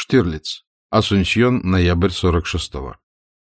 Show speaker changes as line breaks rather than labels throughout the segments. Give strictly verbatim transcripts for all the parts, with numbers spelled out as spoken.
Штирлиц. Асунсьон, ноябрь сорок шестого.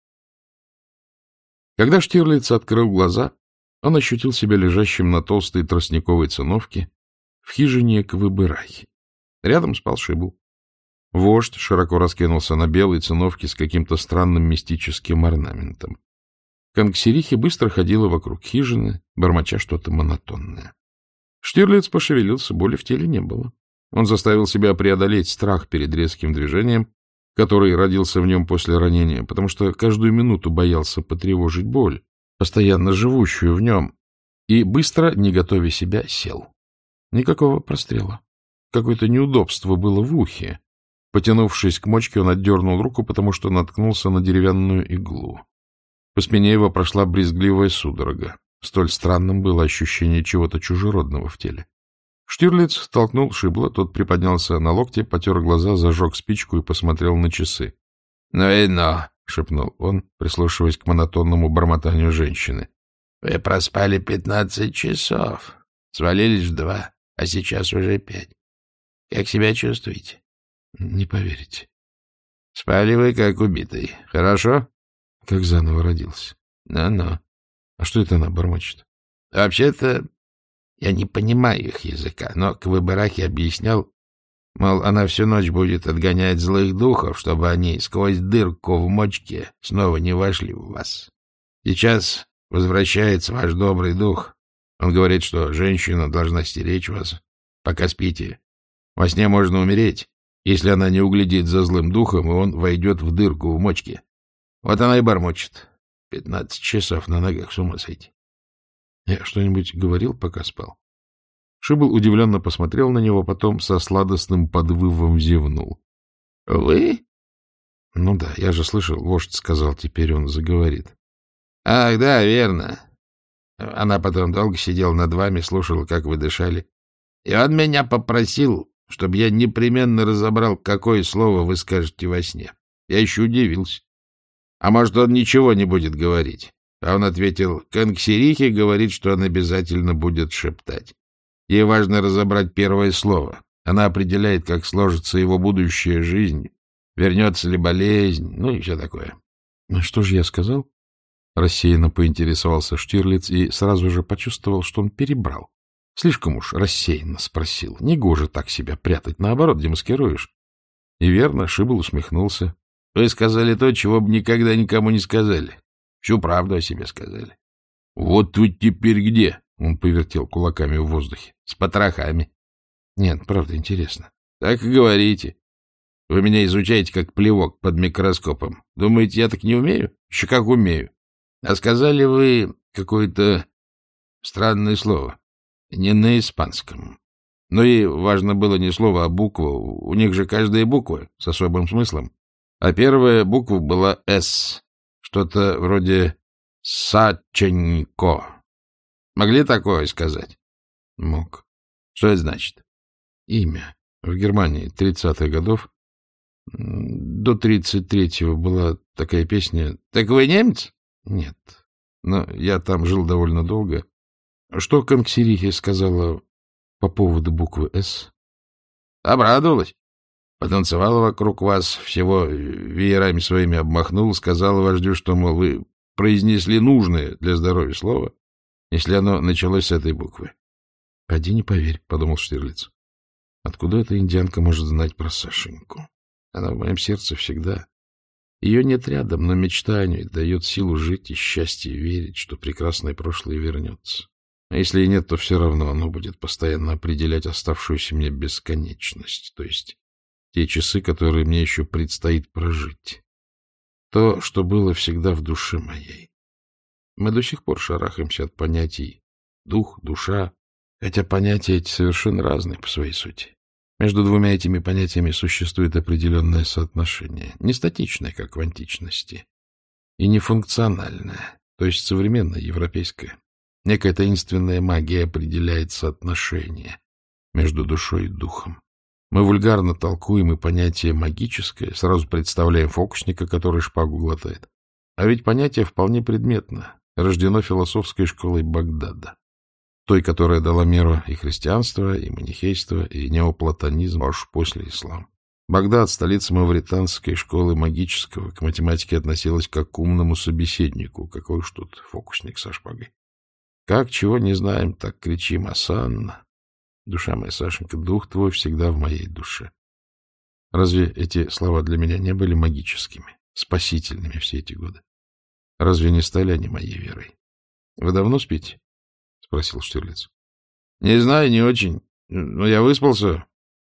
Когда Штирлиц открыл глаза, он ощутил себя лежащим на толстой тростниковой циновке в хижине Квыбырахи. Рядом спал Шибл. Вождь широко раскинулся на белой циновке с каким-то странным мистическим орнаментом. Канксерихи быстро ходила вокруг хижины, бормоча что-то монотонное. Штирлиц пошевелился, боли в теле не было. Он заставил себя преодолеть страх перед резким движением, который родился в нем после ранения, потому что каждую минуту боялся потревожить боль, постоянно живущую в нем, и быстро, не готовя себя, сел. Никакого прострела. Какое-то неудобство было в ухе. Потянувшись к мочке, он отдернул руку, потому что наткнулся на деревянную иглу. По спине его прошла брезгливая судорога. Столь странным было ощущение чего-то чужеродного в теле. Штирлиц толкнул Шибла, тот приподнялся на локте, потер глаза, зажег спичку и посмотрел на часы. — Ну и ну, — шепнул он, прислушиваясь к монотонному бормотанию женщины. — Вы проспали пятнадцать часов, свалились в два, а сейчас уже пять. Как себя чувствуете? — Не поверите. — Спали вы как убитый. Хорошо? — Как заново родился. Ну-ну. — А что это она бормочет? — Вообще-то я не понимаю их языка, но Квыбырахи объяснял, мол, она всю ночь будет отгонять злых духов, чтобы они сквозь дырку в мочке снова не вошли в вас. Сейчас возвращается ваш добрый дух. Он говорит, что женщина должна стеречь вас, пока спите. Во сне можно умереть, если она не углядит за злым духом, и он войдет в дырку в мочке. Вот она и бормочет. Пятнадцать часов на ногах, с ума сойти. Я что-нибудь говорил, пока спал? Шибл удивленно посмотрел на него, потом со сладостным подвывом зевнул. — Вы? — Ну да, я же слышал, вождь сказал, теперь он заговорит. — Ах, да, верно. Она потом долго сидела над вами, слушала, как вы дышали. И он меня попросил, чтобы я непременно разобрал, какое слово вы скажете во сне. Я еще удивился. А может, он ничего не будет говорить? А он ответил, Канксерихи говорит, что он обязательно будет шептать. Ей важно разобрать первое слово. Она определяет, как сложится его будущая жизнь, вернется ли болезнь, ну и все такое. — Ну что же я сказал? Рассеянно поинтересовался Штирлиц и сразу же почувствовал, что он перебрал. Слишком уж рассеянно спросил. Негоже так себя прятать, наоборот, демаскируешь. И верно, Шибл усмехнулся. — Вы сказали то, чего бы никогда никому не сказали. Всю правду о себе сказали. — Вот вы теперь где? — он повертел кулаками в воздухе. — С потрохами. — Нет, правда, интересно. — Так и говорите. Вы меня изучаете, как плевок под микроскопом. Думаете, я так не умею? Еще как умею. А сказали вы какое-то странное слово. Не на испанском. Но и важно было не слово, а буква. У них же каждая буква с особым смыслом. А первая буква была «С». Что-то вроде «Саченько». Могли такое сказать? Мог. Что это значит? Имя. В Германии тридцатых годов. До тридцать третьего была такая песня. Так вы немец? Нет. Но я там жил довольно долго. Что Канксерихи сказала по поводу буквы «С»? Обрадовалась. Потанцевала вокруг вас, всего веерами своими обмахнула, сказала вождю, что, мол, вы произнесли нужное для здоровья слово, если оно началось с этой буквы. — Поди не поверь, — подумал Штирлиц. — Откуда эта индианка может знать про Сашеньку? Она в моем сердце всегда. Ее нет рядом, но мечта о ней дает силу жить и счастье верить, что прекрасное прошлое вернется. А если и нет, то все равно оно будет постоянно определять оставшуюся мне бесконечность, то есть те часы, которые мне еще предстоит прожить. То, что было всегда в душе моей. Мы до сих пор шарахаемся от понятий дух, душа, хотя понятия эти совершенно разные по своей сути. Между двумя этими понятиями существует определенное соотношение, не статичное, как в античности, и не функциональное, то есть современное, европейское. Некая таинственная магия определяет соотношение между душой и духом. Мы вульгарно толкуем и понятие магическое, сразу представляем фокусника, который шпагу глотает. А ведь понятие вполне предметно, рождено философской школой Багдада, той, которая дала меру и христианство, и манихейство, и неоплатонизм аж после ислама. Багдад, столица мавританской школы магического, к математике относилась как к умному собеседнику. Какой уж тут фокусник со шпагой. Как чего не знаем, так кричим осанна. Душа моя, Сашенька, дух твой всегда в моей душе. Разве эти слова для меня не были магическими, спасительными все эти годы? Разве не стали они моей верой? — Вы давно спите? — спросил Штирлиц. — Не знаю, не очень. Но я выспался.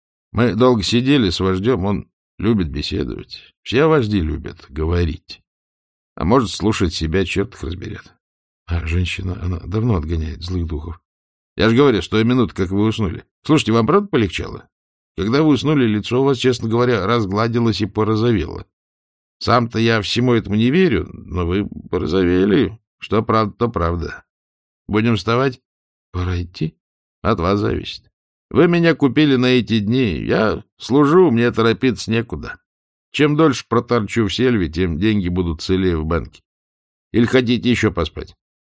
Мы долго сидели с вождем, он любит беседовать. Все вожди любят говорить. А может, слушать себя, черт их разберет. А женщина, она давно отгоняет злых духов. Я же говорю, с той минуты, как вы уснули. Слушайте, вам правда полегчало? Когда вы уснули, лицо у вас, честно говоря, разгладилось и порозовело. Сам-то я всему этому не верю, но вы порозовели. Что правда, то правда. Будем вставать? Пора идти. От вас зависит. Вы меня купили на эти дни. Я служу, мне торопиться некуда. Чем дольше проторчу в сельве, тем деньги будут целее в банке. Или хотите еще поспать?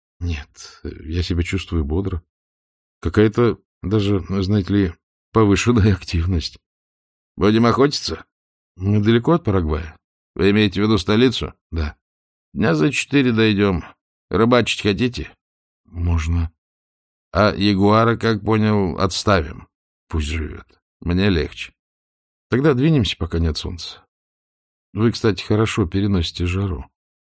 Нет, я себя чувствую бодро. Какая-то даже, знаете ли, повышенная активность. Будем охотиться? Мы далеко от Парагвая. Вы имеете в виду столицу? Да. Дня за четыре дойдем. Рыбачить хотите? Можно. А ягуара, как понял, отставим. Пусть живет. Мне легче. Тогда двинемся, пока нет солнца. Вы, кстати, хорошо переносите жару.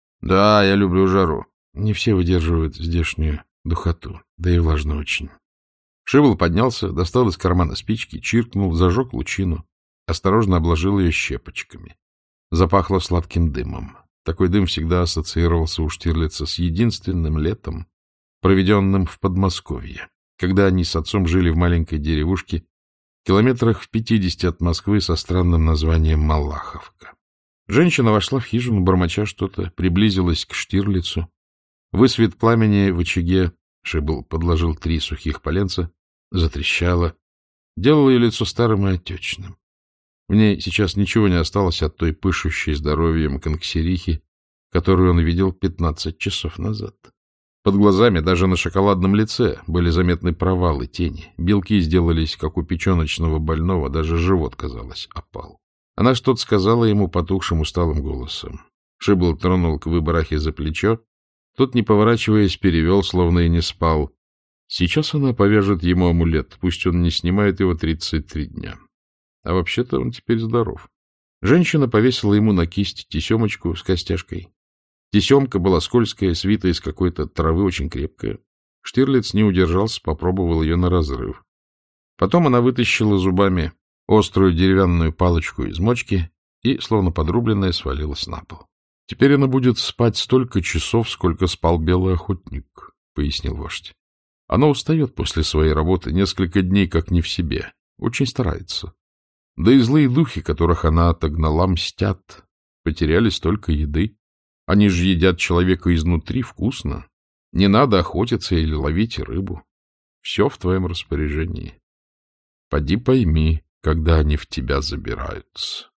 Да, я люблю жару. Не все выдерживают здешнюю духоту, да и влажно очень. Шибл поднялся, достал из кармана спички, чиркнул, зажег лучину, осторожно обложил ее щепочками. Запахло сладким дымом. Такой дым всегда ассоциировался у Штирлица с единственным летом, проведенным в Подмосковье, когда они с отцом жили в маленькой деревушке, километрах в пятидесяти от Москвы, со странным названием Малаховка. Женщина вошла в хижину, бормоча что-то, приблизилась к Штирлицу. Высвет пламени в очаге, Шибл подложил три сухих поленца, затрещало, делало ее лицо старым и отечным. В ней сейчас ничего не осталось от той пышущей здоровьем конксерихи, которую он видел пятнадцать часов назад. Под глазами, даже на шоколадном лице, были заметны провалы, тени. Белки сделались, как у печеночного больного, даже живот, казалось, опал. Она что-то сказала ему потухшим усталым голосом. Шибл тронул к Выбрахе за плечо. Тот, не поворачиваясь, перевел, словно и не спал. Сейчас она повяжет ему амулет, пусть он не снимает его тридцать три дня. А вообще-то он теперь здоров. Женщина повесила ему на кисть тесемочку с костяшкой. Тесемка была скользкая, свитая из какой-то травы, очень крепкая. Штирлиц не удержался, попробовал ее на разрыв. Потом она вытащила зубами острую деревянную палочку из мочки и, словно подрубленная, свалилась на пол. — Теперь она будет спать столько часов, сколько спал белый охотник, — пояснил вождь. Она устает после своей работы, несколько дней как не в себе, очень старается. Да и злые духи, которых она отогнала, мстят. Потеряли столько еды. Они же едят человека изнутри вкусно. Не надо охотиться или ловить рыбу. Все в твоем распоряжении. Поди пойми, когда они в тебя забираются.